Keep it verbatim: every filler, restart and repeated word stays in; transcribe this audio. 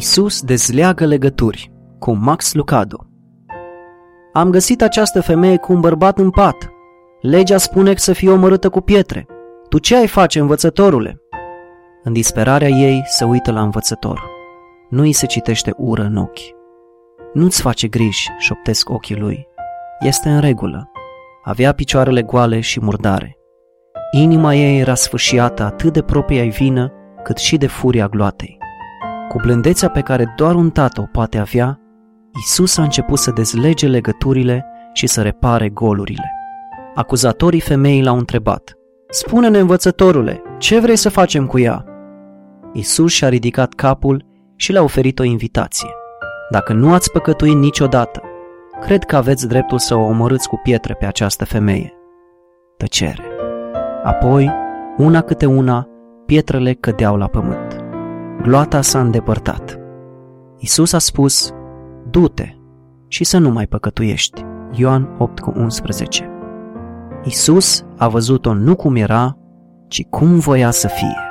Iisus dezleagă legături cu Max Lucado. Am găsit această femeie cu un bărbat în pat. Legea spune să fie omorâtă cu pietre. Tu ce ai face, învățătorule? În disperarea ei se uită la învățător. Nu îi se citește ură în ochi. Nu-ți face griji, șoptesc ochii lui. Este în regulă. Avea picioarele goale și murdare. Inima ei era sfâșiată atât de propria-i vină, cât și de furia gloatei. Cu blândețea pe care doar un tată o poate avea, Iisus a început să dezlege legăturile și să repare golurile. Acuzatorii femeii l-au întrebat: „Spune-ne, învățătorule, ce vrei să facem cu ea?” Iisus și-a ridicat capul și le-a oferit o invitație. „Dacă nu ați păcătuit niciodată, cred că aveți dreptul să o omorâți cu pietre pe această femeie.” Tăcere. Apoi, una câte una, pietrele cădeau la pământ. Gloata s-a îndepărtat. Iisus a spus: „Du-te și să nu mai păcătuiești.” Ioan opt cu unsprezece. Iisus a văzut-o nu cum era, ci cum voia să fie.